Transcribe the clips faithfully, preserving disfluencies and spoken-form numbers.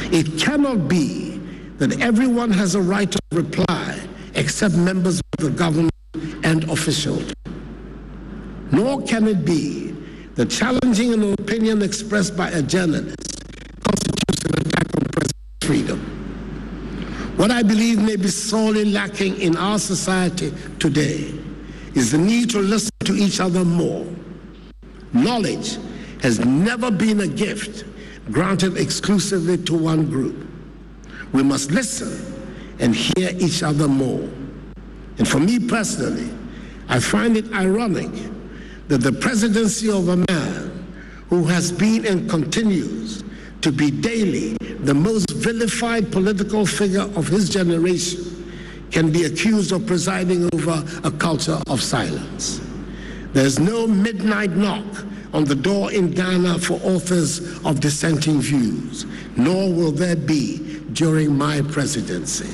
It cannot be that everyone has a right to reply except members of the government and officials. Nor can it be that challenging an opinion expressed by a journalist constitutes an attack on press freedom. What I believe may be sorely lacking in our society today is the need to listen to each other more. Knowledge has never been a gift granted exclusively to one group. We must listen and hear each other more. And for me personally, I find it ironic that the presidency of a man who has been and continues to be daily the most vilified political figure of his generation can be accused of presiding over a culture of silence. There's no midnight knock on the door in Ghana for authors of dissenting views, nor will there be during my presidency.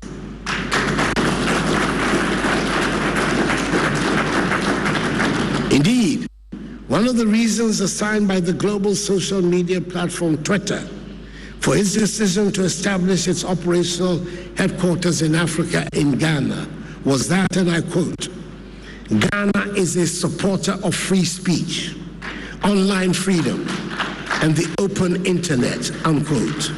Indeed, one of the reasons assigned by the global social media platform Twitter for its decision to establish its operational headquarters in Africa in Ghana was that, and I quote, "Ghana is a supporter of free speech, online freedom, and the open internet," unquote.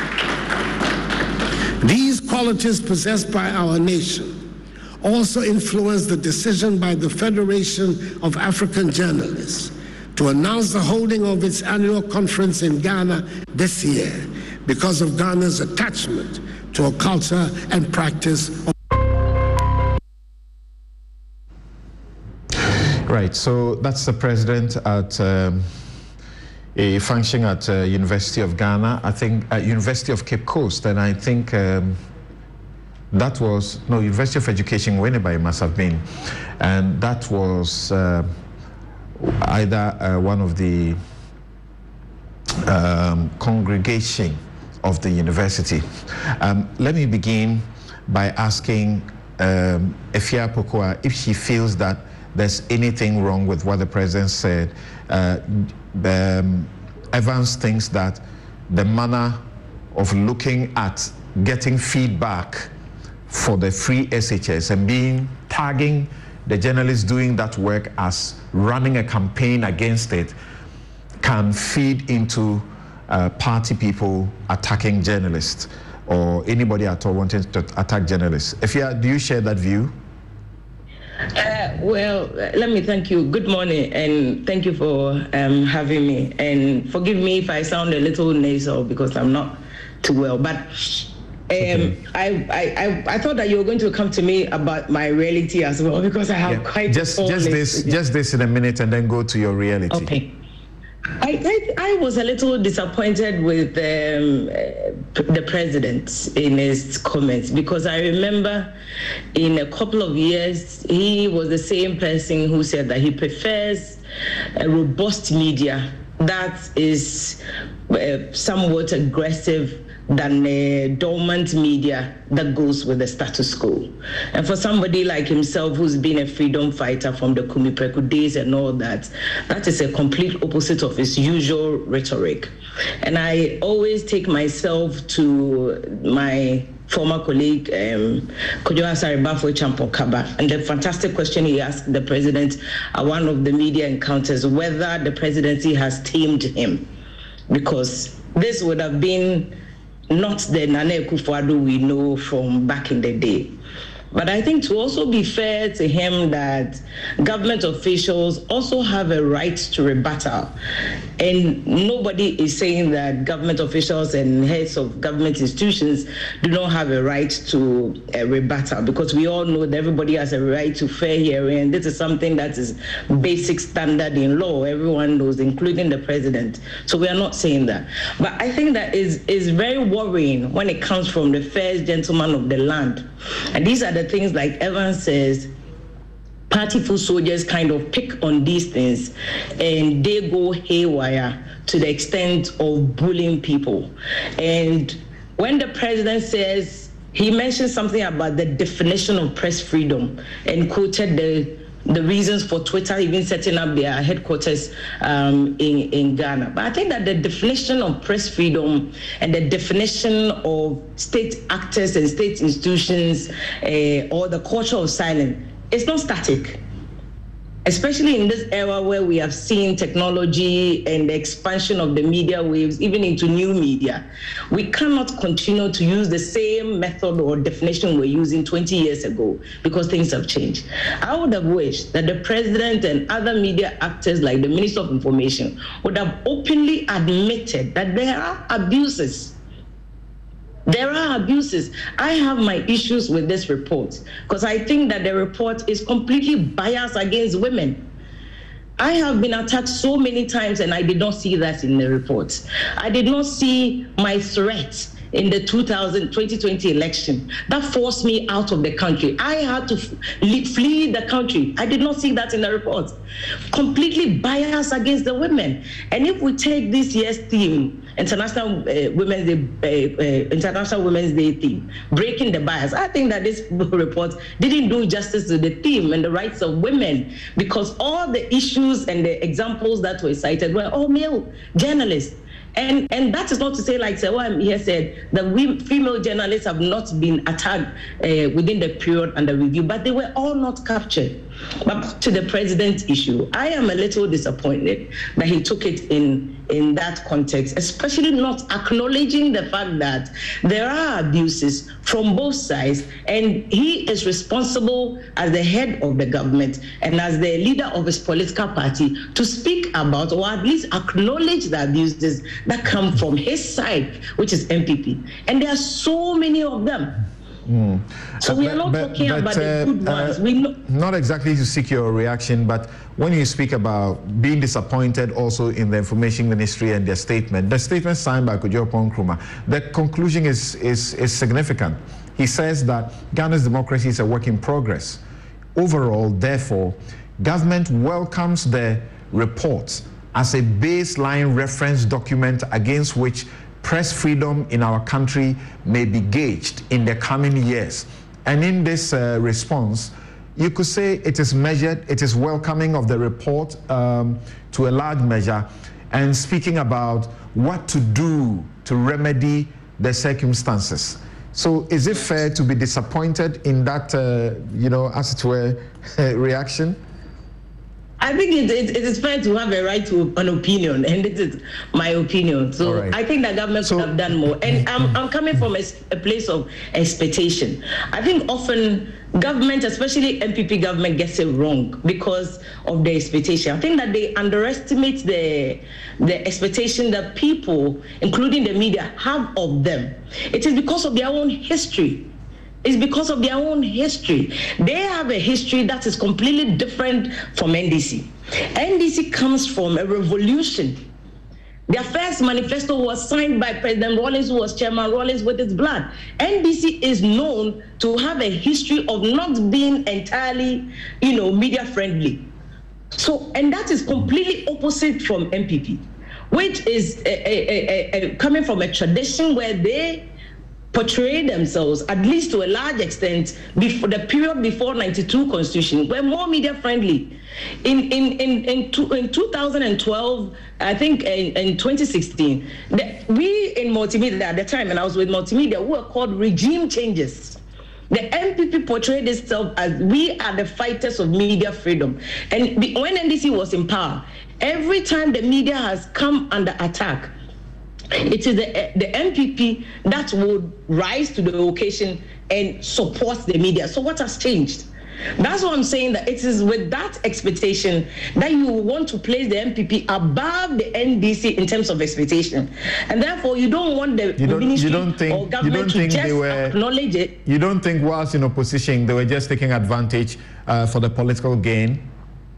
These qualities possessed by our nation also influenced the decision by the Federation of African Journalists to announce the holding of its annual conference in Ghana this year because of Ghana's attachment to a culture and practice of Right, so that's the president at um, a function at uh, University of Ghana, I think at University of Cape Coast, and I think um, that was, no, University of Education, Winneba it must have been, and that was uh, either uh, one of the um, congregation of the university. Um, let me begin by asking um, Efia Pokuah if she feels that there's anything wrong with what the president said. Uh, um, Evans thinks that the manner of looking at getting feedback for the free S H S and being tagging the journalists doing that work as running a campaign against it can feed into uh, party people attacking journalists or anybody at all wanting to attack journalists. Efia, do you share that view? Uh, well, let me thank you. Good morning, and thank you for um, having me. And forgive me if I sound a little nasal because I'm not too well. But um, okay. I, I I thought that you were going to come to me about my reality as well because I have yeah. quite just just this yeah. just this in a minute, and then go to your reality. Okay. I, I, I was a little disappointed with um, uh, the president in his comments because I remember in a couple of years he was the same person who said that he prefers a robust media that is uh, somewhat aggressive than a dormant media that goes with the status quo. And for somebody like himself who's been a freedom fighter from the Kumipreku days and all that, that is a complete opposite of his usual rhetoric. And I always take myself to my former colleague, um, Kojo Asaribafo Champokaba, and the fantastic question he asked the president at one of the media encounters, whether the presidency has tamed him. Because this would have been not the Nana Akufo-Addo we know from back in the day. But I think to also be fair to him that government officials also have a right to rebuttal. And nobody is saying that government officials and heads of government institutions do not have a right to a rebuttal, because we all know that everybody has a right to fair hearing. And this is something that is basic standard in law. Everyone knows, including the president. So we are not saying that. But I think that is, is very worrying when it comes from the first gentleman of the land. And these are the things, like Evans says, party foot soldiers kind of pick on these things and they go haywire to the extent of bullying people. And when the president says, he mentioned something about the definition of press freedom and quoted the the reasons for Twitter even setting up their headquarters um, in, in Ghana. But I think that the definition of press freedom and the definition of state actors and state institutions uh, or the culture of silence is not static. Especially in this era where we have seen technology and the expansion of the media waves, even into new media, we cannot continue to use the same method or definition we're using twenty years ago because things have changed. I would have wished that the president and other media actors like the Minister of Information would have openly admitted that there are abuses. There are abuses. I have my issues with this report because I think that the report is completely biased against women. I have been attacked so many times and I did not see that in the report. I did not see my threat in the two thousand, twenty twenty election that forced me out of the country. I had to flee the country. I did not see that in the report. Completely biased against the women. And if we take this year's theme, International uh, Women's Day, uh, uh, International Women's Day theme, breaking the bias, I think that this report didn't do justice to the theme and the rights of women, because all the issues and the examples that were cited were all male journalists. And and that is not to say, like Sewam here said, that we female journalists have not been attacked uh, within the period under review, but they were all not captured. But to the president's issue, I am a little disappointed that he took it in, in that context, especially not acknowledging the fact that there are abuses from both sides, and he is responsible as the head of the government and as the leader of his political party to speak about, or at least acknowledge, the abuses that come from his side, which is M P P. And there are so many of them. Mm. So we are not but, talking but, about uh, the good ones. Uh, we know not exactly to seek your reaction, but when you speak about being disappointed also in the Information Ministry and their statement, the statement signed by Kwadwo Nkrumah, the conclusion is, is, is significant. He says that Ghana's democracy is a work in progress. Overall, therefore, government welcomes the report as a baseline reference document against which press freedom in our country may be gauged in the coming years. And in this uh, response, you could say it is measured, it is welcoming of the report um, to a large measure, and speaking about what to do to remedy the circumstances. So is it fair to be disappointed in that, uh, you know, as it were, reaction? I think it, it, it is fair to have a right to an opinion, and it is my opinion. So right. I think the government so, could have done more. And I'm, I'm coming from a, a place of expectation. I think often government, especially M P P government, gets it wrong because of the expectation. I think that they underestimate the, the expectation that people, including the media, have of them. It is because of their own history. It's because of their own history. They have a history that is completely different from N D C. N D C comes from a revolution. Their first manifesto was signed by President Rawlings, who was Chairman Rawlings, with his blood. N D C is known to have a history of not being entirely, you know, media friendly. So, and that is completely opposite from M P P, which is a, a, a, a, coming from a tradition where they portray themselves, at least to a large extent, before the period before ninety-two Constitution, were more media friendly. In in in in, two, in two thousand twelve, I think in, in twenty sixteen, the, we in multimedia at the time, and I was with multimedia, we were called regime changes. The M P P portrayed itself as we are the fighters of media freedom. And the, when N D C was in power, every time the media has come under attack, it is the, the M P P that would rise to the occasion and support the media. So what has changed? That's what I'm saying, that it is with that expectation that you want to place the M P P above the N D C in terms of expectation. And therefore, you don't want the you don't, ministry you don't think, or government you don't think to just they were, acknowledge it. You don't think whilst in opposition, they were just taking advantage uh, for the political gain?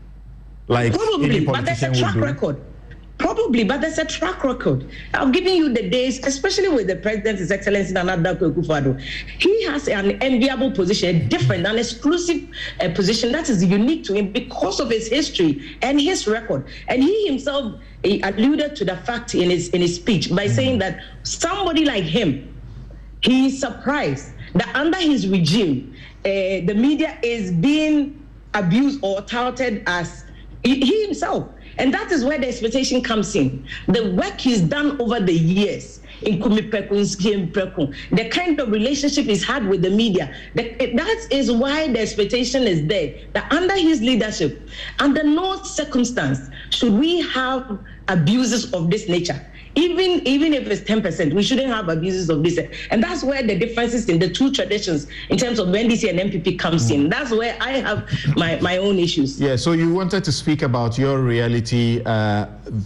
Like Probably, any but there's a politician track would do? record. Probably, but there's a track record. I'm giving you the days, especially with the President, His Excellency Nana Dankwa Akufo-Addo. He has an enviable position, a different, an exclusive uh, position that is unique to him because of his history and his record. And he himself he alluded to the fact in his in his speech by mm-hmm. saying that somebody like him, he is surprised that under his regime, uh, the media is being abused or touted as he, he himself. And that is where the expectation comes in. The work he's done over the years in Kumi Prekun's game Prekun, the kind of relationship he's had with the media, the, that is why the expectation is there. That under his leadership, under no circumstance should we have abuses of this nature. Even, even if it's ten percent, we shouldn't have abuses of this. And that's where the differences in the two traditions in terms of N D C and N P P comes in. That's where I have my, my own issues. Yeah, so you wanted to speak about your reality, uh,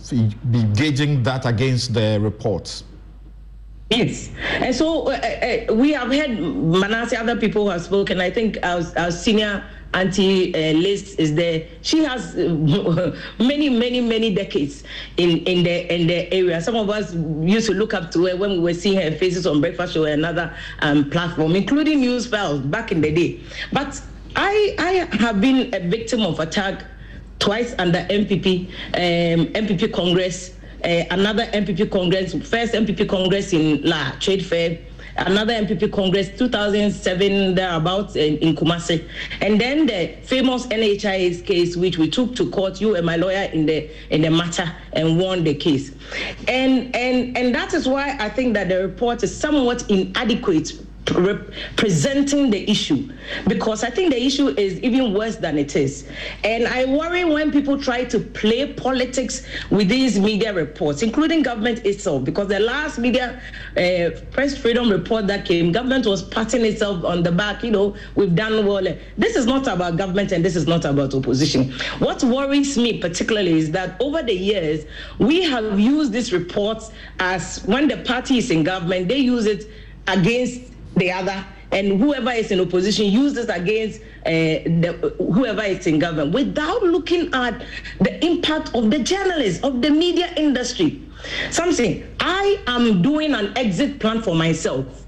gauging that against the reports. Yes, and so uh, uh, we have heard Manasseh, other people who have spoken. I think our, our senior auntie uh, Liz is there. She has uh, many, many, many decades in, in the in the area. Some of us used to look up to her when we were seeing her faces on Breakfast Show or another um, platform, including News Files back in the day. But I I have been a victim of attack twice under N P P, um, N P P Congress. Uh, another N P P Congress, first N P P Congress in La Trade Fair, another N P P Congress two thousand seven thereabouts in, in Kumasi, and then the famous N H I S case, which we took to court. You and my lawyer in the in the matter and won the case, and and and that is why I think that the report is somewhat inadequate presenting the issue, because I think the issue is even worse than it is. And I worry when people try to play politics with these media reports, including government itself, because the last media uh, press freedom report that came, government was patting itself on the back, you know, we've done well. This is not about government and this is not about opposition. What worries me particularly is that over the years, we have used these reports as when the party is in government, they use it against the other, and whoever is in opposition uses against uh, the, whoever is in government, without looking at the impact of the journalists, of the media industry. Something, I am doing an exit plan for myself.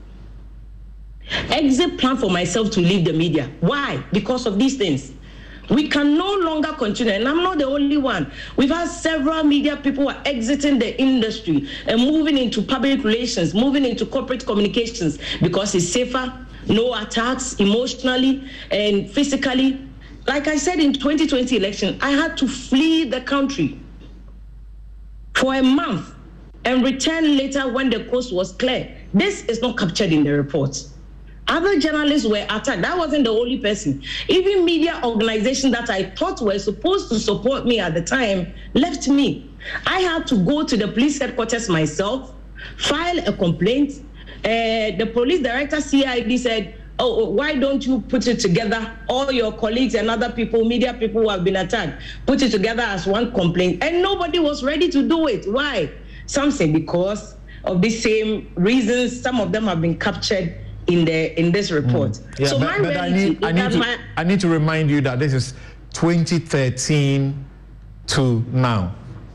Exit plan for myself to leave the media. Why? Because of these things. We can no longer continue, and I'm not the only one. We've had several media people who are exiting the industry and moving into public relations, moving into corporate communications, because it's safer, no attacks emotionally and physically. Like I said, in twenty twenty election, I had to flee the country for a month and return later when the coast was clear. This is not captured in the report. Other journalists were attacked. That wasn't the only person. Even media organizations that I thought were supposed to support me at the time left me. I had to go to the police headquarters myself, file a complaint. Uh, the police director, C I D, said, oh, why don't you put it together? All your colleagues and other people, media people who have been attacked, put it together as one complaint. And nobody was ready to do it. Why? Some say because of the same reasons. Some of them have been captured in the in this report. Mm. Yeah, so but, my but I need I need to my, I need to remind you that this is twenty thirteen to now.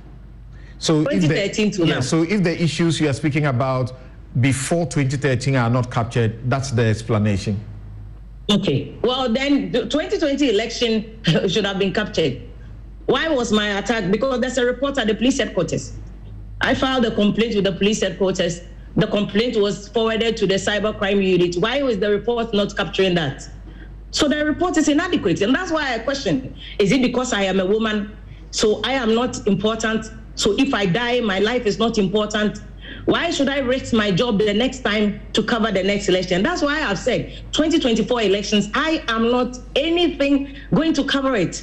So twenty thirteen if the, to yeah, now. So if the issues you are speaking about before twenty thirteen are not captured, that's the explanation. Okay. Well, then the twenty twenty election should have been captured. Why was my attack? Because there's a report at the police headquarters. I filed a complaint with the police headquarters. The complaint was forwarded to the cybercrime unit. Why was the report not capturing that? So the report is inadequate. And that's why I question, is it because I am a woman, so I am not important? So if I die, my life is not important? Why should I risk my job the next time to cover the next election? That's why I've said twenty twenty-four elections, I am not anything going to cover it.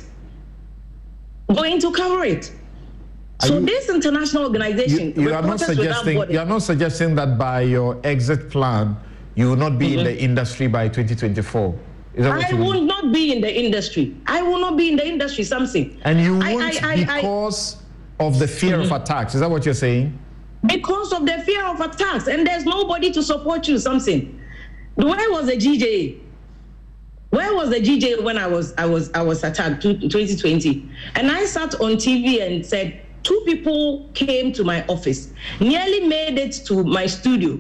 Going to cover it. Are so you, this international organization, you, you are not suggesting you are not suggesting that by your exit plan you will not be mm-hmm. in the industry by twenty twenty-four. Is that what I you will mean? not be in the industry. I will not be in the industry. Something. And you I, won't I, I, because I, of the fear mm-hmm. of attacks. Is that what you're saying? Because of the fear of attacks, and there's nobody to support you. Something. Where was the G J? Where was the G J when I was I was I was attacked twenty twenty? And I sat on T V and said, two people came to my office, nearly made it to my studio.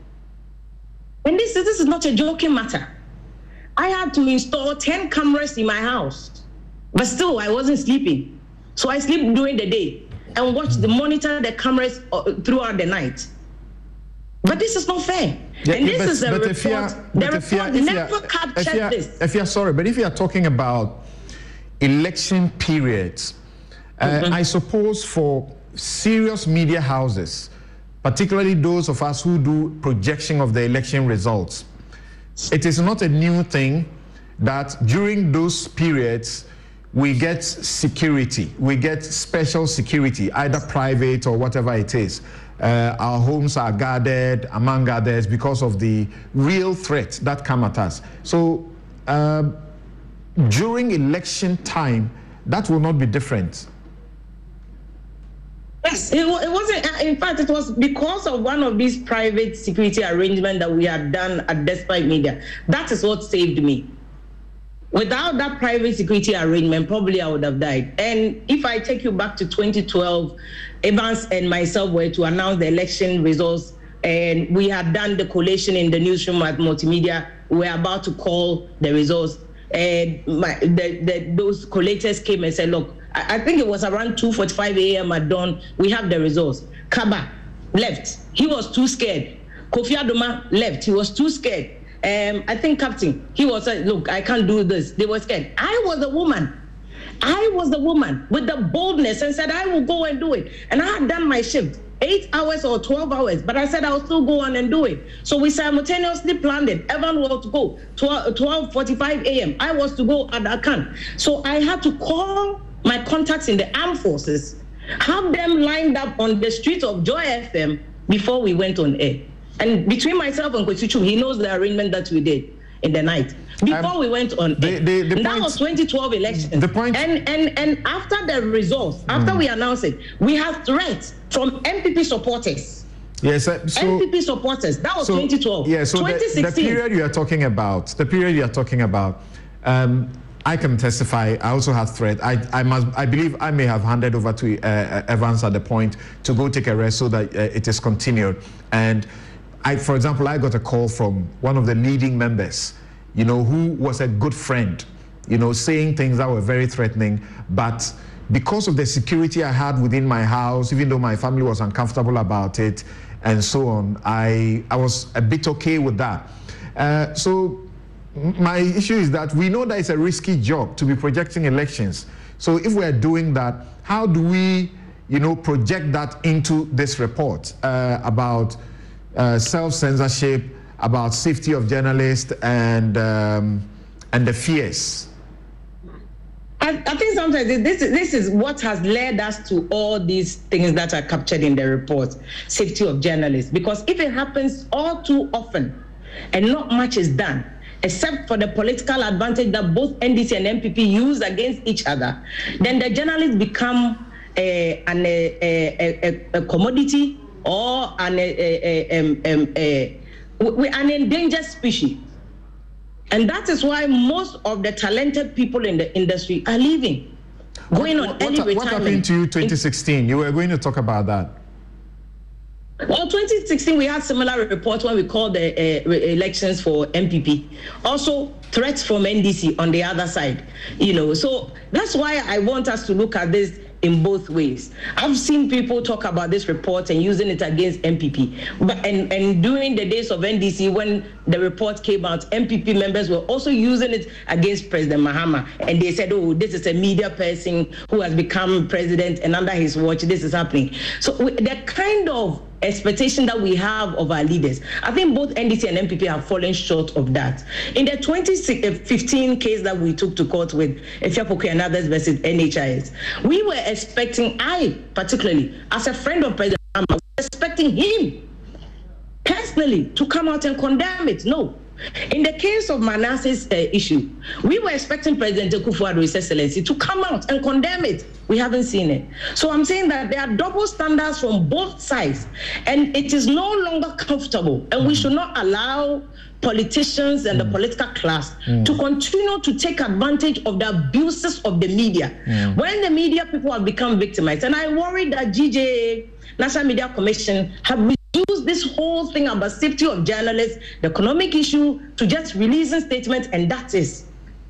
And this, this is not a joking matter. I had to install ten cameras in my house, but still I wasn't sleeping. So I sleep during the day and watch the monitor the cameras throughout the night. But this is not fair. Yeah, and this but, is a report. The report never captured if this. If you're sorry, but if you are talking about election periods, uh, mm-hmm. I suppose for serious media houses, particularly those of us who do projection of the election results, it is not a new thing that during those periods we get security, we get special security, either private or whatever it is. Uh, our homes are guarded, among others, because of the real threats that come at us. So um, during election time, that will not be different. Yes, it, it wasn't. In fact, it was because of one of these private security arrangements that we had done at Despite Media. That is what saved me. Without that private security arrangement, probably I would have died. And if I take you back to twenty twelve, Evans and myself were to announce the election results, and we had done the collation in the newsroom at Multimedia. We were about to call the results, and my, the, the, those collators came and said, look, I, I think it was around two forty-five a m at dawn, we have the results. Kaba left. He was too scared. Kofi Adoma left. He was too scared. Um, I think Captain, he was like, look, I can't do this. They were scared. I was the woman. I was the woman with the boldness and said, I will go and do it. And I had done my shift, eight hours or twelve hours, but I said I'll still go on and do it. So we simultaneously planned it. Evan was to go twelve forty-five a m I was to go at Akan. So I had to call my contacts in the armed forces, have them lined up on the streets of Joy F M before we went on air. And between myself and Kwesichu, he knows the arrangement that we did in the night before um, we went on the, air. The, the that point, was twenty twelve elections. The point, and and and after the results, after mm. we announced it, we have threats from M P P supporters. Yes, uh, so, M P P supporters. That was so, twenty twelve. Yeah, so the, the period you are talking about, the period you are talking about, um, I can testify. I also had threat. I, I must. I believe I may have handed over to uh, Evans at the point to go take a rest so that uh, it is continued. And I, for example, I got a call from one of the leading members, you know, who was a good friend, you know, saying things that were very threatening. But because of the security I had within my house, even though my family was uncomfortable about it and so on, I, I was a bit okay with that. Uh, so my issue is that we know that it's a risky job to be projecting elections. So if we're doing that, how do we, you know, project that into this report uh, about Uh, self-censorship, about safety of journalists, and um, and the fears? I, I think sometimes this this is what has led us to all these things that are captured in the report, safety of journalists. Because if it happens all too often, and not much is done, except for the political advantage that both N D C and N P P use against each other, then the journalists become a, an, a, a, a, a commodity, or an, a, a, a, a, a, an endangered species. And that is why most of the talented people in the industry are leaving, going what, on what, early what, retirement. What happened to you twenty sixteen? You were going to talk about that. Well, twenty sixteen, we had similar reports when we called the uh, elections for M P P. Also, threats from N D C on the other side. You know, so that's why I want us to look at this in both ways. I've seen people talk about this report and using it against M P P. But and, and during the days of N D C, when the report came out, M P P members were also using it against President Mahama. And they said, oh, this is a media person who has become president, and under his watch, this is happening. So the kind of expectation that we have of our leaders, I think both N D C and M P P have fallen short of that. In the twenty fifteen case that we took to court with Efia Poku and others versus N H I S, we were expecting, I particularly, as a friend of President Mahama, was expecting him personally to come out and condemn it. No. In the case of Manasseh's uh, issue, we were expecting President Akufo-Addo, His Excellency, to come out and condemn it. We haven't seen it. So I'm saying that there are double standards from both sides, and it is no longer comfortable, and we should not allow politicians and mm. the political class mm. to continue to take advantage of the abuses of the media. Mm. When the media people have become victimized, and I worry that G J A, National Media Commission, have reduced this whole thing about safety of journalists, the economic issue, to just releasing statements, and that is.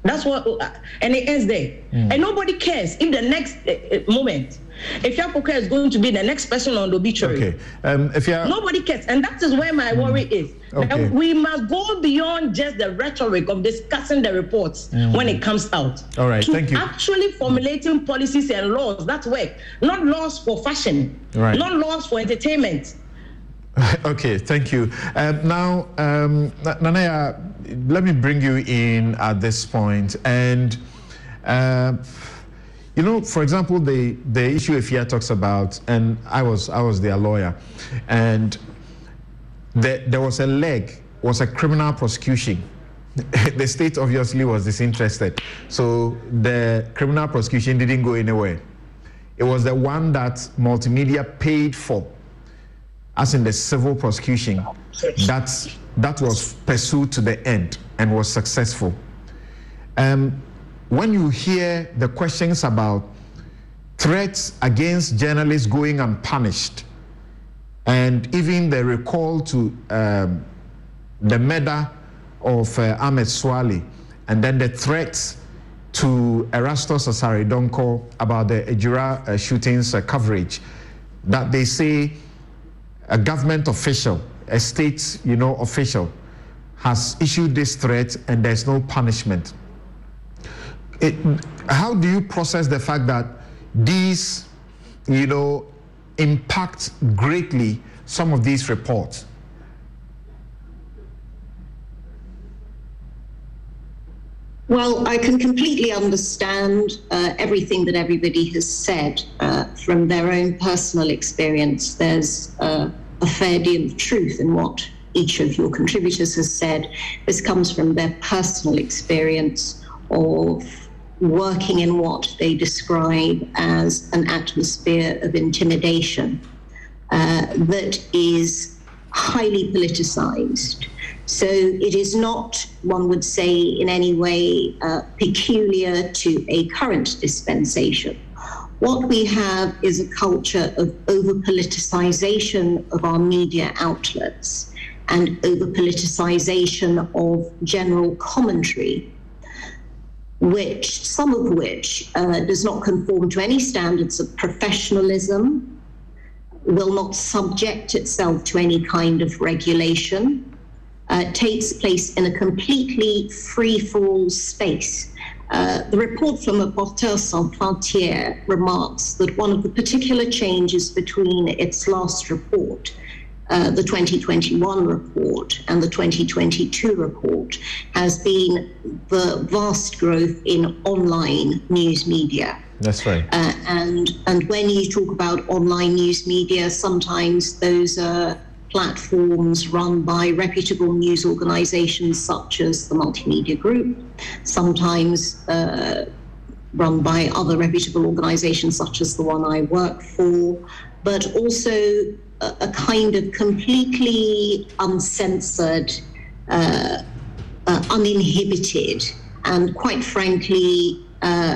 That's what, and it ends there. Mm. And nobody cares if the next uh, moment, if Efia Poku is going to be the next person on the obituary. Okay. Um, if you nobody cares, and that is where my mm. worry is. Okay. We must go beyond just the rhetoric of discussing the reports mm. when it comes out. All right. To Thank you. Actually formulating policies and laws that work, not laws for fashion, right. not laws for entertainment. Okay, thank you. Um, now, um, Nanaya, let me bring you in at this point. And, uh, you know, for example, the, the issue Efia talks about, and I was, I was their lawyer, and the, there was a leg, was a criminal prosecution. The state obviously was disinterested. So the criminal prosecution didn't go anywhere. It was the one that Multimedia paid for, as in the civil prosecution, that, that was pursued to the end and was successful. Um, when you hear the questions about threats against journalists going unpunished, and even the recall to um, the murder of uh, Ahmed Swale, and then the threats to Erastus Asare Donko about the Ejura uh, shootings uh, coverage, that they say a government official, a state, you know, official, has issued this threat and there's no punishment. It, how do you process the fact that these, you know, impact greatly some of these reports? Well, I can completely understand uh, everything that everybody has said uh, from their own personal experience. There's uh, a fair deal of truth in what each of your contributors has said. This comes from their personal experience of working in what they describe as an atmosphere of intimidation uh, that is highly politicized. So it is not, one would say, in any way uh, peculiar to a current dispensation. What we have is a culture of over-politicization of our media outlets and over-politicization of general commentary, which, some of which uh, does not conform to any standards of professionalism, will not subject itself to any kind of regulation, Uh, takes place in a completely free-for-all space. Uh, the report from Reporters Sans Frontières remarks that one of the particular changes between its last report, uh, the twenty twenty-one report, and the twenty twenty-two report, has been the vast growth in online news media. That's right. Uh, and, and when you talk about online news media, sometimes those are platforms run by reputable news organizations such as the Multimedia Group, sometimes uh, run by other reputable organizations such as the one I work for, but also a, a kind of completely uncensored, uh, uh, uninhibited, and quite frankly, uh,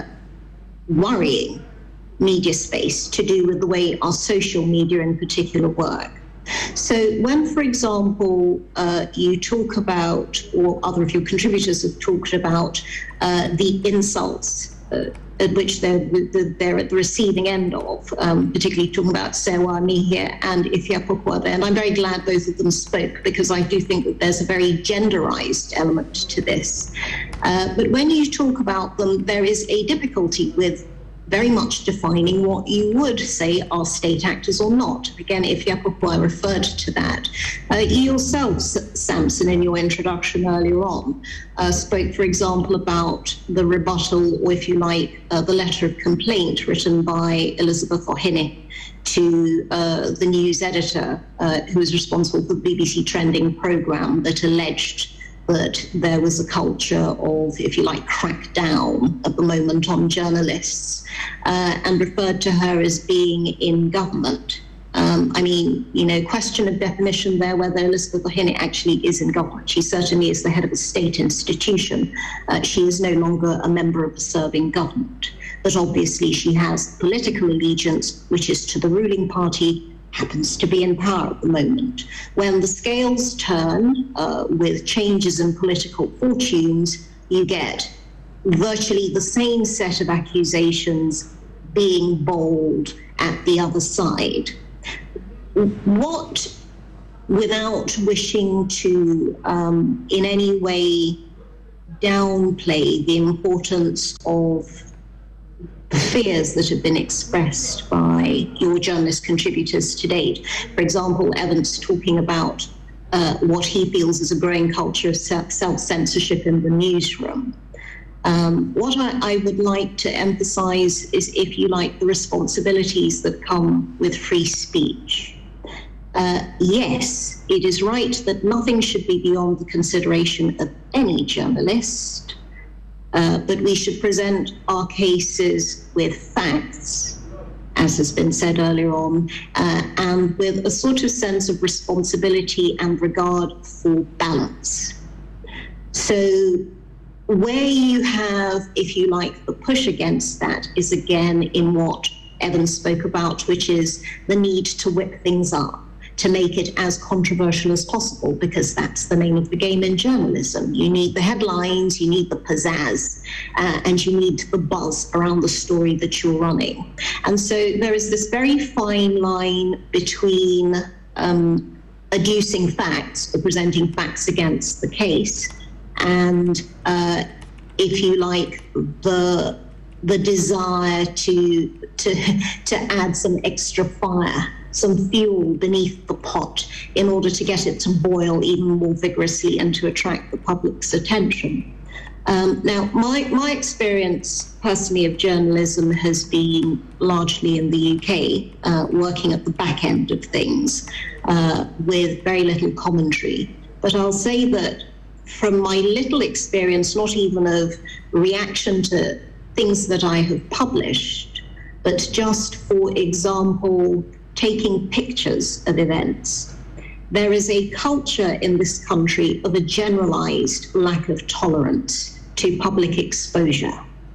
worrying media space to do with the way our social media in particular work. So when, for example, uh, you talk about, or other of your contributors have talked about, uh, the insults uh, at which they're, they're at the receiving end of, um, particularly talking about Serwa Mihia and Efia Poku, and I'm very glad both of them spoke, because I do think that there's a very genderized element to this. Uh, but when you talk about them, there is a difficulty with very much defining what you would say are state actors or not. Again, Efia Poku, I referred to that. Uh, you yourself, Samson, in your introduction earlier on, uh, spoke, for example, about the rebuttal, or if you like, uh, the letter of complaint written by Elizabeth Ohene to uh, the news editor uh, who was responsible for the B B C Trending programme that alleged that there was a culture of, if you like, crackdown at the moment on journalists, uh, and referred to her as being in government. Um, I mean, you know, question of definition there, whether Elizabeth Ohene actually is in government. She certainly is the head of a state institution. Uh, she is no longer a member of a serving government. But obviously she has political allegiance, which is to the ruling party, happens to be in power at the moment. When the scales turn uh, with changes in political fortunes, you get virtually the same set of accusations being bowled at the other side. What, without wishing to um, in any way downplay the importance of the fears that have been expressed by your journalist contributors to date. For example, Evans talking about uh, what he feels is a growing culture of self-censorship in the newsroom. Um, what I, I would like to emphasize is, if you like, the responsibilities that come with free speech. Uh, yes, it is right that nothing should be beyond the consideration of any journalist, uh, but we should present our cases with facts, as has been said earlier on, uh, and with a sort of sense of responsibility and regard for balance. So where you have, if you like, the push against that is again in what Evans spoke about, which is the need to whip things up, to make it as controversial as possible, because that's the name of the game in journalism. You need the headlines, you need the pizzazz, uh, and you need the buzz around the story that you're running. And so there is this very fine line between um, adducing facts or presenting facts against the case and, uh, if you like, the the desire to to to add some extra fire, some fuel beneath the pot in order to get it to boil even more vigorously and to attract the public's attention. Um, now, my, my experience personally of journalism has been largely in the U K, uh, working at the back end of things uh, with very little commentary. But I'll say that from my little experience, not even of reaction to things that I have published, but just, for example, taking pictures of events. There is a culture in this country of a generalized lack of tolerance to public exposure.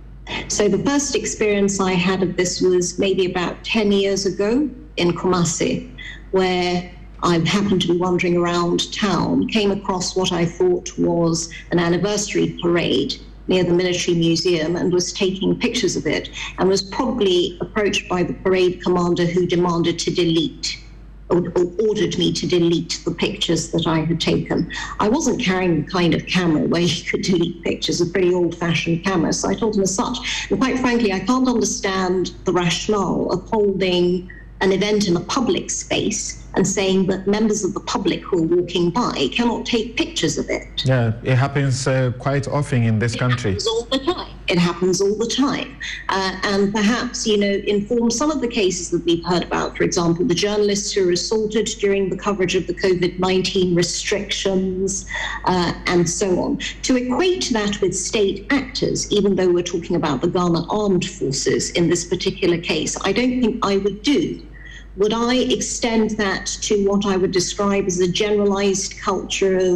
So the first experience I had of this was maybe about ten years ago in Kumasi, where I happened to be wandering around town, came across what I thought was an anniversary parade near the military museum, and was taking pictures of it, and was probably approached by the parade commander, who demanded to delete or, or ordered me to delete the pictures that I had taken. I wasn't carrying the kind of camera where you could delete pictures, a pretty old-fashioned camera, so I told him as such. And quite frankly, I can't understand the rationale of holding an event in a public space and saying that members of the public who are walking by cannot take pictures of it. Yeah, it happens uh, quite often in this it country. It happens all the time. It happens all the time. Uh, and perhaps, you know, inform some of the cases that we've heard about, for example, the journalists who were assaulted during the coverage of the COVID nineteen restrictions, uh, and so on. To equate that with state actors, even though we're talking about the Ghana Armed Forces in this particular case, I don't think I would do. Would I extend that to what I would describe as a generalized culture of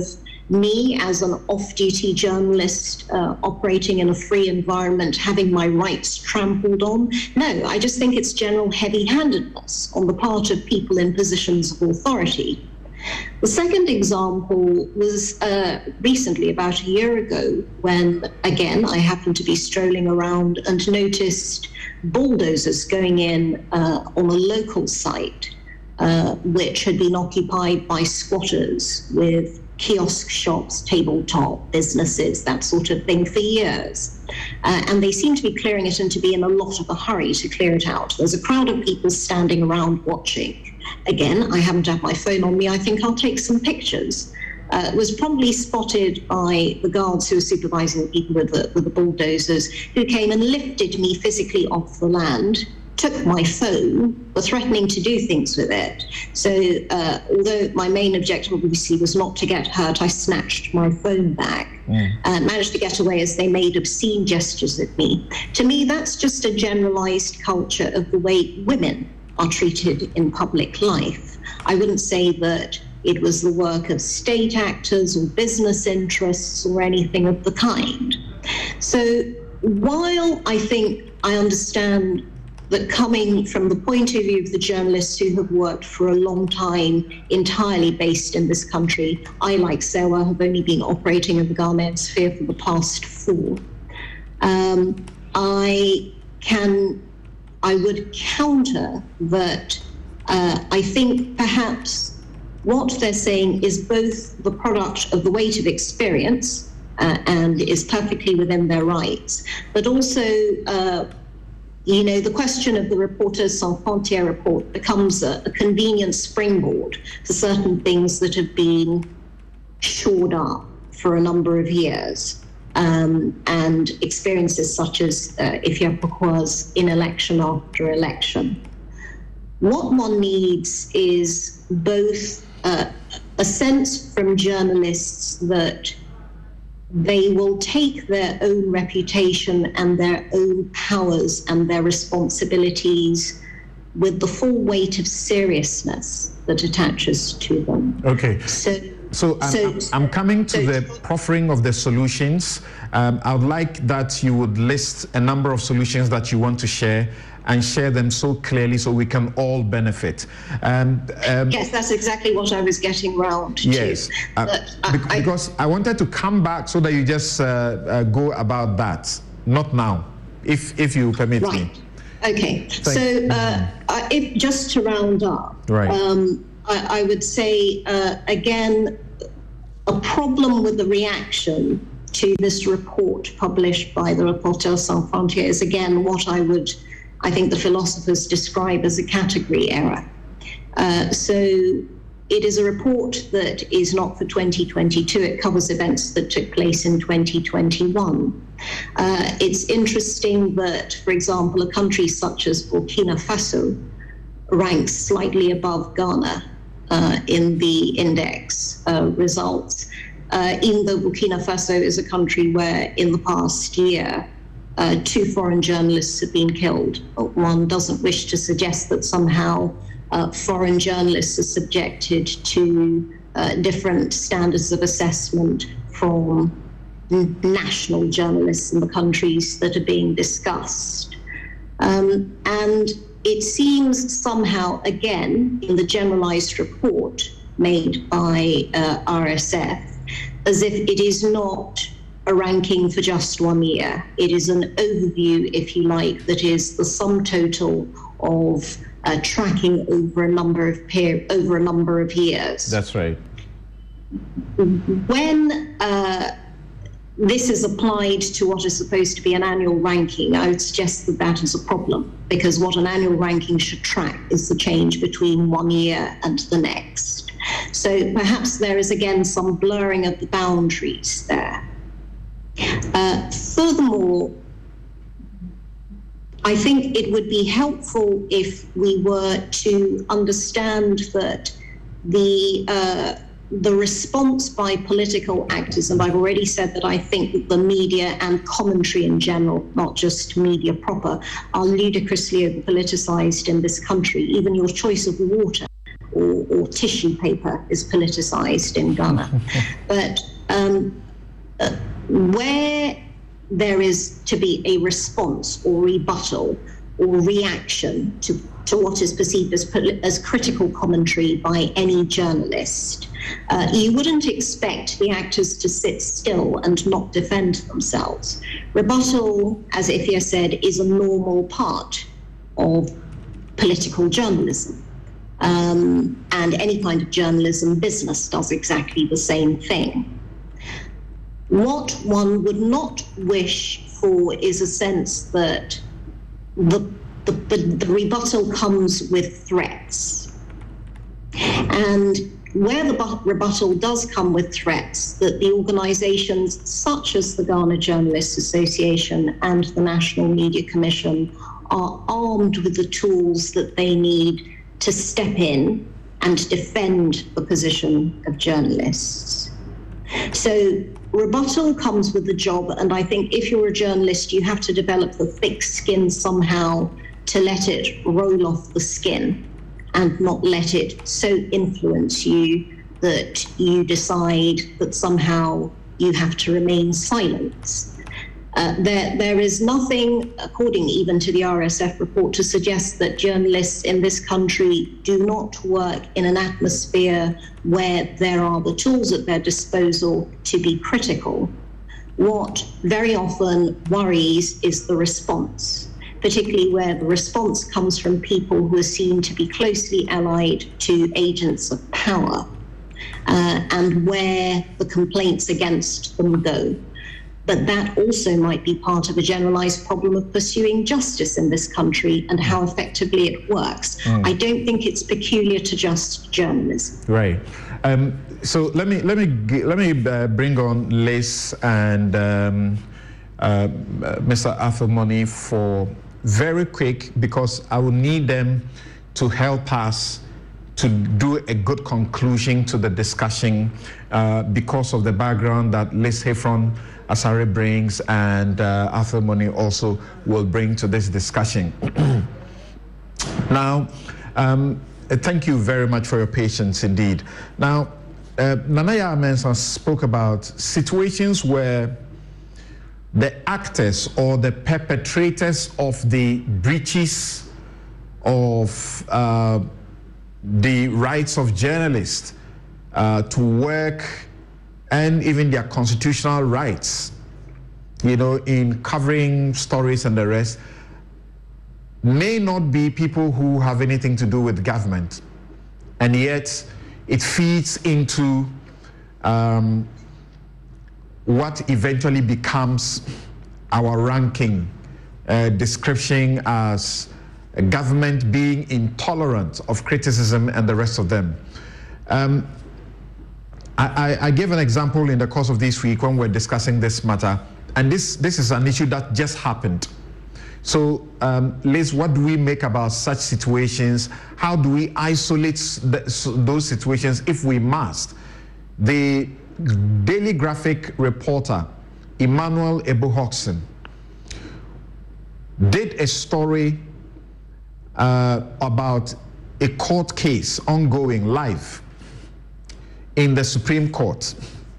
me as an off-duty journalist uh, operating in a free environment, having my rights trampled on? No, I just think it's general heavy-handedness on the part of people in positions of authority. The second example was uh, recently, about a year ago, when, again, I happened to be strolling around and noticed bulldozers going in uh, on a local site, uh, which had been occupied by squatters with kiosk shops, tabletop businesses, that sort of thing, for years. Uh, and they seem to be clearing it and to be in a lot of a hurry to clear it out. There's a crowd of people standing around watching. Again, I happen to have my phone on me. I think I'll take some pictures. Uh, was probably spotted by the guards who were supervising the people with the, with the bulldozers, who came and lifted me physically off the land, took my phone, were threatening to do things with it. So uh, although my main objective obviously was not to get hurt, I snatched my phone back mm. and managed to get away as they made obscene gestures at me. To me, that's just a generalized culture of the way women are treated in public life. I wouldn't say that it was the work of state actors or business interests or anything of the kind. So while I think I understand that coming from the point of view of the journalists who have worked for a long time entirely based in this country, I, like Sewa, have only been operating in the Ghanaian sphere for the past four. Um, I can, I would counter that uh, I think perhaps what they're saying is both the product of the weight of experience uh, and is perfectly within their rights, but also, uh, you know, the question of the Reporters Sans Frontières report becomes a, a convenient springboard for certain things that have been shored up for a number of years. Um, and experiences such as uh, Ifya Pokwa's in election after election. What one needs is both uh, a sense from journalists that they will take their own reputation and their own powers and their responsibilities with the full weight of seriousness that attaches to them. Okay. So, So I'm, so, I'm, I'm coming to so, the proffering of the solutions. Um, I would like that you would list a number of solutions that you want to share and share them so clearly so we can all benefit. Um, um, yes, that's exactly what I was getting round to. Yes, uh, I, because I wanted to come back so that you just uh, uh, go about that, not now, if, if you permit right. me. Okay, Thank so uh, uh, if, just to round up, right. um, I, I would say, uh, again, a problem with the reaction to this report published by the Reporters Sans Frontières is, again, what I would, I think the philosophers describe as a category error. Uh, so it is a report that is not for twenty twenty-two. It covers events that took place in twenty twenty-one. Uh, it's interesting that, for example, a country such as Burkina Faso ranks slightly above Ghana uh, in the index uh, results, uh, even though Burkina Faso is a country where in the past year uh, two foreign journalists have been killed. One doesn't wish to suggest that somehow uh, foreign journalists are subjected to uh, different standards of assessment from national journalists in the countries that are being discussed. Um, and it seems somehow, again, in the generalized report made by uh, R S F, as if it is not a ranking for just one year. It is an overview, if you like, that is the sum total of uh, tracking over a number of peer, over a number of years. That's right. When uh, this is applied to what is supposed to be an annual ranking, I would suggest that that is a problem, because what an annual ranking should track is the change between one year and the next. So perhaps there is again some blurring of the boundaries there. Uh, furthermore, I think it would be helpful if we were to understand that the uh, the response by political actors, and I've already said that I think that the media and commentary in general, not just media proper, are ludicrously over-politicized in this country. Even your choice of water or, or tissue paper is politicized in Ghana. But um, uh, where there is to be a response or rebuttal or reaction to, to what is perceived as, as critical commentary by any journalist, Uh, you wouldn't expect the actors to sit still and not defend themselves. Rebuttal, as Ifya said, is a normal part of political journalism. Um, and any kind of journalism business does exactly the same thing. What one would not wish for is a sense that the, the, the, the rebuttal comes with threats. And where the rebuttal does come with threats, that the organizations such as the Ghana Journalists Association and the National Media Commission are armed with the tools that they need to step in and defend the position of journalists. So rebuttal comes with the job, and I think if you're a journalist, you have to develop the thick skin somehow to let it roll off the skin and not let it so influence you that you decide that somehow you have to remain silent. Uh, there, there is nothing, according even to the R S F report, to suggest that journalists in this country do not work in an atmosphere where there are the tools at their disposal to be critical. What very often worries is the response, particularly where the response comes from people who are seen to be closely allied to agents of power, uh, and where the complaints against them go. But that also might be part of a generalized problem of pursuing justice in this country and how effectively it works. Mm. I don't think it's peculiar to just journalism. Right. Um, so let me let me let me uh, bring on Liz and um, uh, Mister Athol-Money for very quick, because I will need them to help us to do a good conclusion to the discussion uh, because of the background that Liz Heffron Asare brings and uh, Athol-Money also will bring to this discussion. Now, um, thank you very much for your patience indeed. Now, uh, Nana Yaa Mensah spoke about situations where the actors or the perpetrators of the breaches of uh, the rights of journalists uh, to work and even their constitutional rights, you know, in covering stories and the rest, may not be people who have anything to do with government. And yet it feeds into um, what eventually becomes our ranking uh, description as a government being intolerant of criticism and the rest of them. Um, I, I gave an example in the course of this week when we're discussing this matter, and this, this is an issue that just happened. So, um, Liz, what do we make about such situations? How do we isolate the, those situations if we must? The Daily Graphic reporter, Emmanuel Ebo-Hodgson, did a story uh, about a court case ongoing live in the Supreme Court.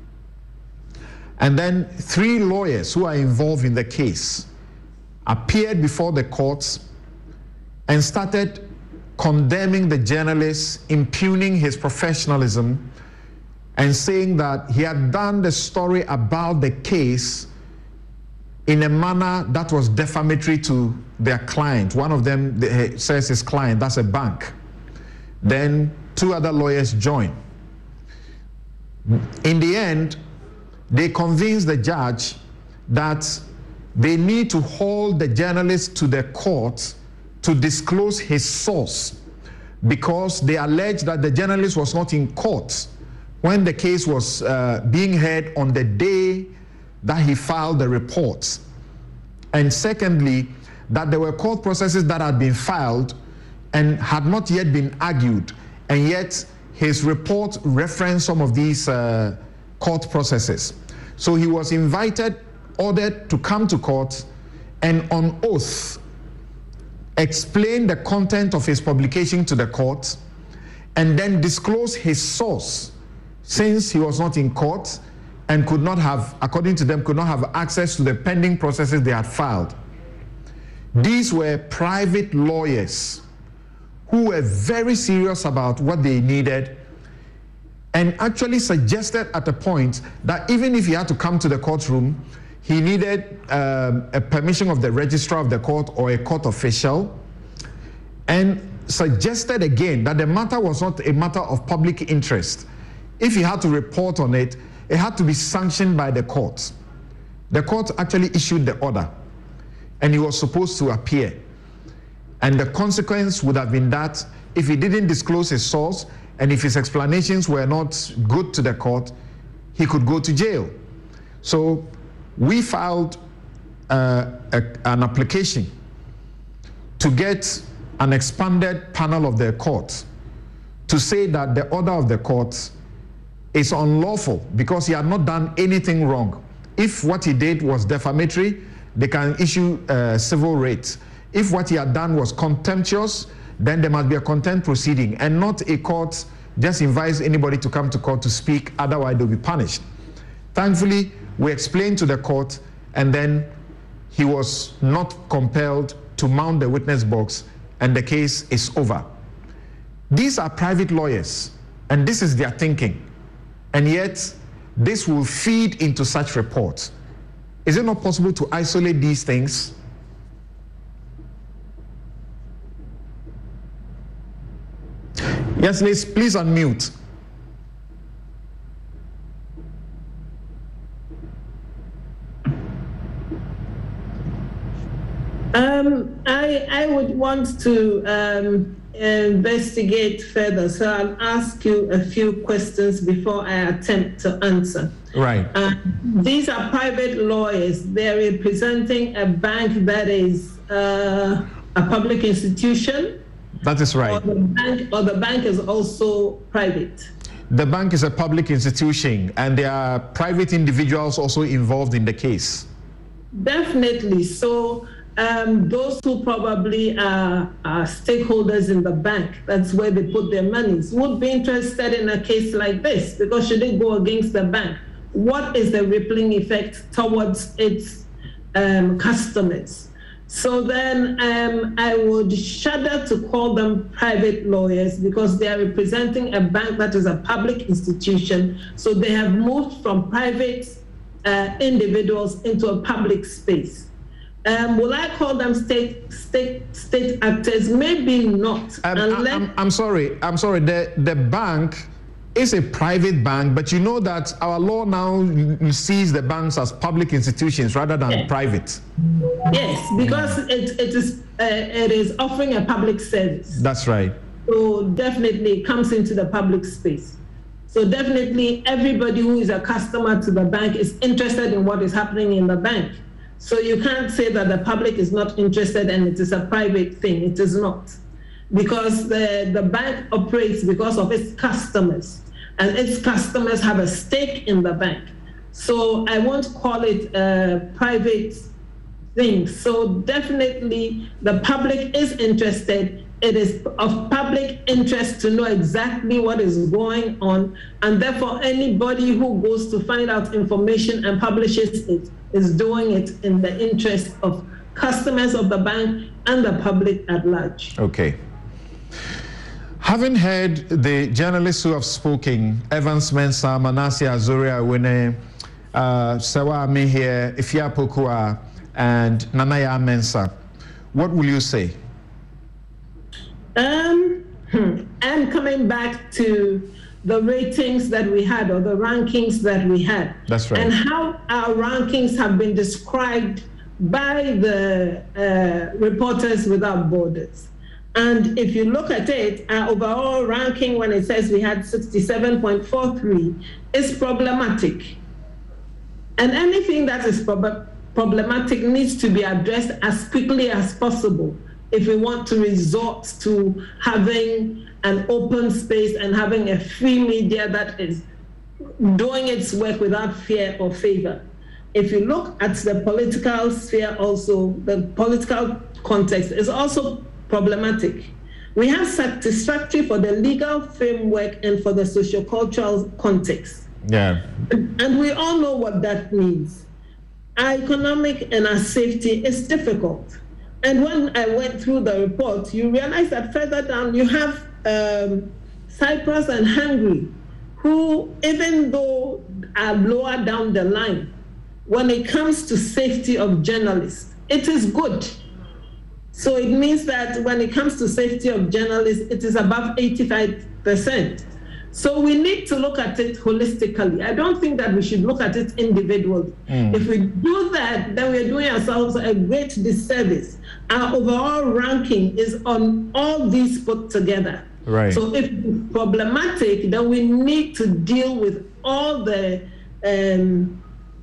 And then three lawyers who are involved in the case appeared before the courts and started condemning the journalist, impugning his professionalism, and saying that he had done the story about the case in a manner that was defamatory to their client. One of them says his client, that's a bank. Then two other lawyers joined. In the end, they convinced the judge that they need to hold the journalist to the court to disclose his source, because they allege that the journalist was not in court when the case was uh, being heard on the day that he filed the reports. And secondly, that there were court processes that had been filed and had not yet been argued, and yet his report referenced some of these uh, court processes. So he was invited, ordered to come to court and on oath explain the content of his publication to the court and then disclose his source, since he was not in court and could not have, according to them, could not have access to the pending processes they had filed. These were private lawyers who were very serious about what they needed and actually suggested at a point that even if he had to come to the courtroom, he needed um, a permission of the registrar of the court or a court official, and suggested again that the matter was not a matter of public interest. If he had to report on it, it had to be sanctioned by the court. The court actually issued the order, and he was supposed to appear. And the consequence would have been that if he didn't disclose his source and if his explanations were not good to the court, he could go to jail. So we filed uh, a, an application to get an expanded panel of the court to say that the order of the court is unlawful because he had not done anything wrong. If what he did was defamatory, they can issue uh, civil rates. If what he had done was contemptuous, then there must be a contempt proceeding, and not a court just invites anybody to come to court to speak, otherwise they'll be punished. Thankfully, we explained to the court, and then he was not compelled to mount the witness box, and the case is over. These are private lawyers, and this is their thinking, and yet this will feed into such reports. Is it not possible to isolate these things? Yes, Liz, please unmute. Um, I, I would want to um, investigate further, so I'll ask you a few questions before I attempt to answer. Right. Uh, these are private lawyers. They're representing a bank that is uh, a public institution. That is right. Or the bank, or the bank is also private. The bank is a public institution, and there are private individuals also involved in the case. Definitely. So um, those who probably are, are stakeholders in the bank, that's where they put their monies, would be interested in a case like this, because should it go against the bank, what is the rippling effect towards its um, customers? So then um, I would shudder to call them private lawyers, because they are representing a bank that is a public institution. So they have moved from private uh, individuals into a public space. Um, will I call them state state state actors? Maybe not. Um, unless... I'm, I'm sorry. I'm sorry. The the bank is a private bank, but you know that our law now sees the banks as public institutions rather than yes. private. Yes, because it it is uh, it is offering a public service. That's right. So definitely it comes into the public space. So definitely everybody who is a customer to the bank is interested in what is happening in the bank. So you can't say that the public is not interested and it is a private thing. It is not. Because the, the bank operates because of its customers, and its customers have a stake in the bank. So I won't call it a private thing. So definitely the public is interested. It is of public interest to know exactly what is going on, and therefore anybody who goes to find out information and publishes it is doing it in the interest of customers of the bank and the public at large. Okay. Having heard the journalists who have spoken, Evans Mensah, Manasseh Azoria Awene, uh, Sewa Amehie, Efia Pokuah, and Nanaya Mensah, what will you say? Um, I'm coming back to the ratings that we had, or the rankings that we had. That's right. And how our rankings have been described by the uh, Reporters Without Borders. And if you look at it, our overall ranking, when it says we had sixty-seven point four three, is problematic. And anything that is prob- problematic needs to be addressed as quickly as possible if we want to resort to having an open space and having a free media that is doing its work without fear or favor. If you look at the political sphere also, the political context is also problematic. We have satisfactory for the legal framework and for the sociocultural context. Yeah. And we all know what that means. Our economic and our safety is difficult. And when I went through the report, you realize that further down you have um, Cyprus and Hungary, who, even though are lower down the line, when it comes to safety of journalists, it is good. So it means that when it comes to safety of journalists, it is above eighty-five percent. So we need to look at it holistically. I don't think that we should look at it individually. Mm. If we do that, then we're doing ourselves a great disservice. Our overall ranking is on all these put together. Right. So if it's problematic, then we need to deal with all the um,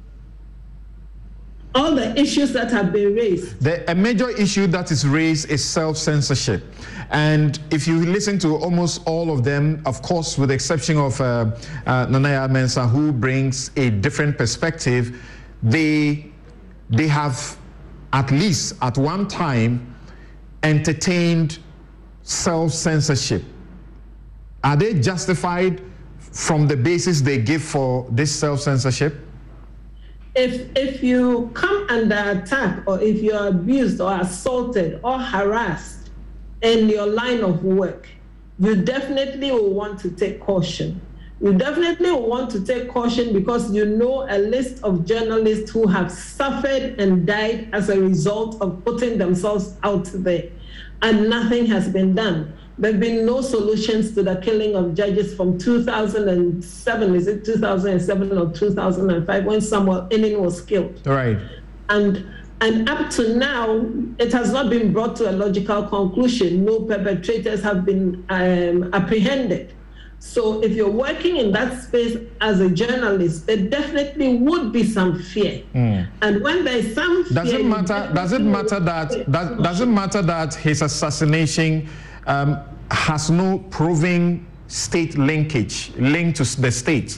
all the issues that have been raised. The, a major issue that is raised is self-censorship. And if you listen to almost all of them, of course, with the exception of uh, uh, Nanaya Mensah, who brings a different perspective, they, they have at least at one time entertained self-censorship. Are they justified from the basis they give for this self-censorship? If, if you come under attack, or if you're abused or assaulted or harassed in your line of work, you definitely will want to take caution. You definitely want to take caution because you know a list of journalists who have suffered and died as a result of putting themselves out there, and nothing has been done. There have been no solutions to the killing of judges from two thousand seven, is it two thousand seven or two thousand five, when Samuel Enin was killed. Right. And And up to now, it has not been brought to a logical conclusion. No perpetrators have been um, apprehended. So if you're working in that space as a journalist, there definitely would be some fear. Mm. And when there's some fear... Does it matter, does it matter that, does, does it matter that his assassination um, has no proving state linkage, linked to the state?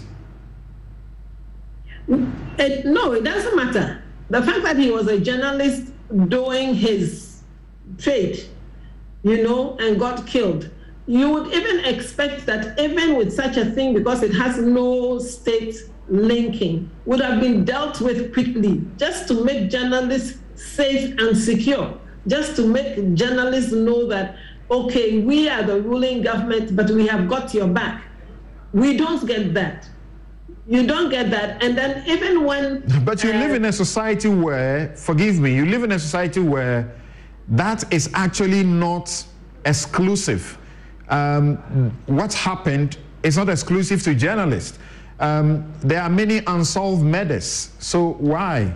It, no, it doesn't matter. The fact that he was a journalist doing his trade, you know, and got killed, you would even expect that even with such a thing, because it has no state linking, would have been dealt with quickly, just to make journalists safe and secure, just to make journalists know that, okay, we are the ruling government, but we have got your back. We don't get that. You don't get that. And then even when... But you uh, live in a society where, forgive me, you live in a society where that is actually not exclusive. Um, what happened is not exclusive to journalists. Um, there are many unsolved murders. So why?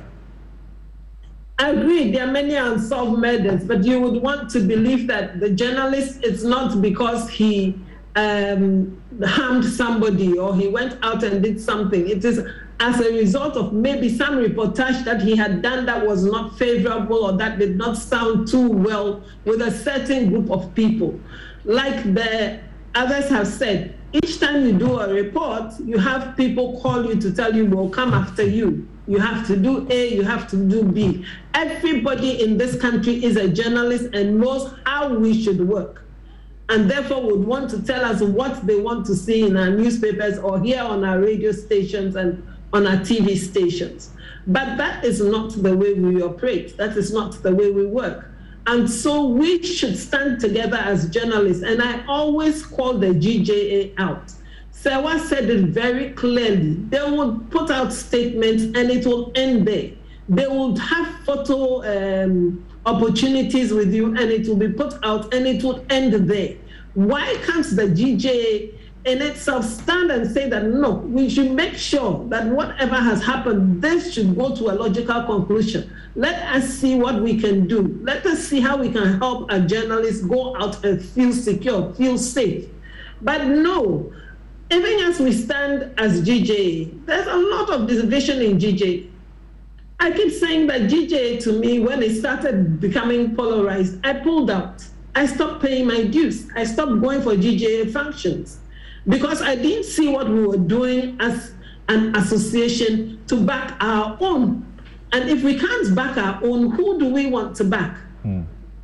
I agree, there are many unsolved murders, but you would want to believe that the journalist, it's not because he um, harmed somebody or he went out and did something. It is as a result of maybe some reportage that he had done that was not favorable or that did not sound too well with a certain group of people. Like the others have said, each time you do a report, you have people call you to tell you, we'll come after you. You have to do A, you have to do B. Everybody in this country is a journalist and knows how we should work, and therefore would want to tell us what they want to see in our newspapers or hear on our radio stations and on our T V stations. But that is not the way we operate. That is not the way we work. And so we should stand together as journalists. And I always call the G J A out. Sewa said it very clearly. They would put out statements and it will end there. They would have photo um, opportunities with you and it will be put out and it will end there. Why can't the G J A in itself stand and say that, no, we should make sure that whatever has happened, this should go to a logical conclusion. Let us see what we can do. Let us see how we can help our journalists go out and feel secure, feel safe. But no, even as we stand as G J A, there's a lot of division in G J A. I keep saying that G J A to me, when it started becoming polarized, I pulled out. I stopped paying my dues. I stopped going for G J A functions because I didn't see what we were doing as an association to back our own. And if we can't back our own, who do we want to back? Hmm.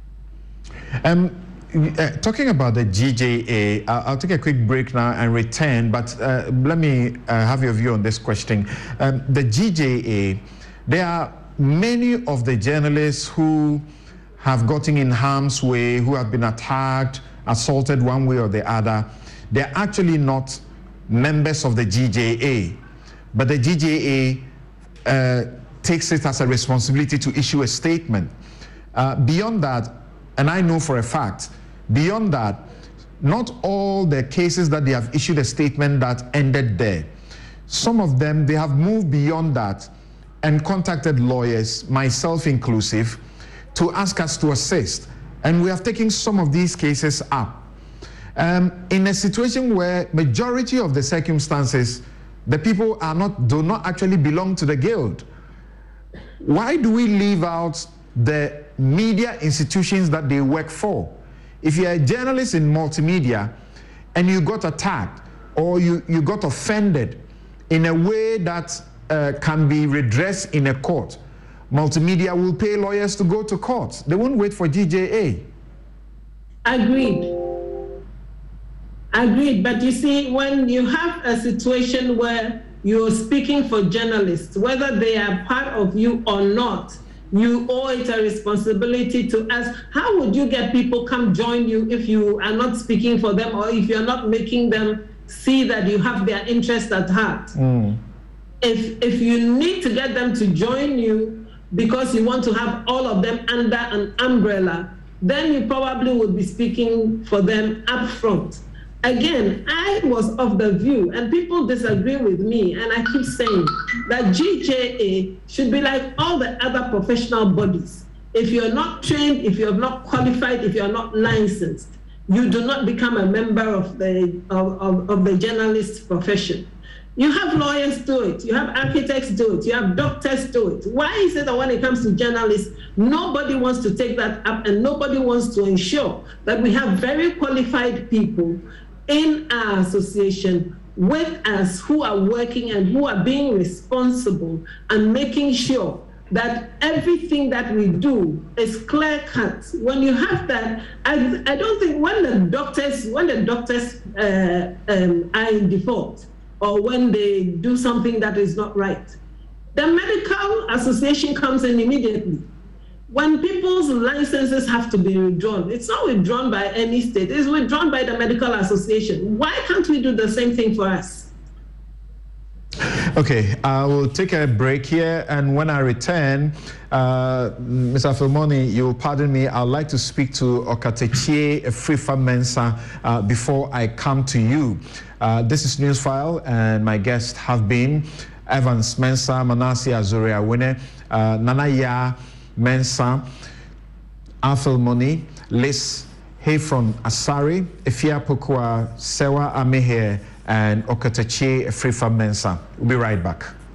Um, uh, talking about the G J A, I'll, I'll take a quick break now and return, but uh, let me uh, have your view on this question. Um, the G J A, there are many of the journalists who have gotten in harm's way, who have been attacked, assaulted one way or the other. They're actually not members of the G J A, but the G J A uh, takes it as a responsibility to issue a statement. Uh, beyond that, and I know for a fact, beyond that, not all the cases that they have issued a statement that ended there. Some of them, they have moved beyond that and contacted lawyers, myself inclusive, to ask us to assist. And we have taken some of these cases up. Um, in a situation where majority of the circumstances, the people are not, do not actually belong to the guild. Why do we leave out the media institutions that they work for? If you're a journalist in multimedia and you got attacked or you, you got offended in a way that uh, can be redressed in a court, multimedia will pay lawyers to go to court. They won't wait for G J A. Agreed. Agreed. But you see, when you have a situation where you're speaking for journalists, whether they are part of you or not, you owe it a responsibility to ask, how would you get people come join you if you are not speaking for them or if you're not making them see that you have their interest at heart. Mm. If, if you need to get them to join you because you want to have all of them under an umbrella, then you probably would be speaking for them up front. Again, I was of the view, and people disagree with me, and I keep saying that G J A should be like all the other professional bodies. If you're not trained, if you're not qualified, if you're not licensed, you do not become a member of the, of, of, of the journalist profession. You have lawyers do it, you have architects do it, you have doctors do it. Why is it that when it comes to journalists, nobody wants to take that up and nobody wants to ensure that we have very qualified people in our association with us who are working and who are being responsible and making sure that everything that we do is clear cut. When you have that, I, I don't think when the doctors, when the doctors uh, um, are in default, or when they do something that is not right, the medical association comes in immediately. When people's licenses have to be withdrawn, it's not withdrawn by any state, it's withdrawn by the medical association. Why can't we do the same thing for us? Okay, I will take a break here, and when I return, uh, Mister Philmoni, you'll pardon me, I'd like to speak to Okatakyie Afrifa Mensah uh, before I come to you. Uh, this is Newsfile, and my guests have been Evans Mensah, Manasseh Azuri-Awene, uh, Nana Yaa Mensah, Philmoni, Liz Hayfron Asare, Efia Pokuah, Sewa Ameher, and Okatakyie Afrifa Mensah. We'll be right back.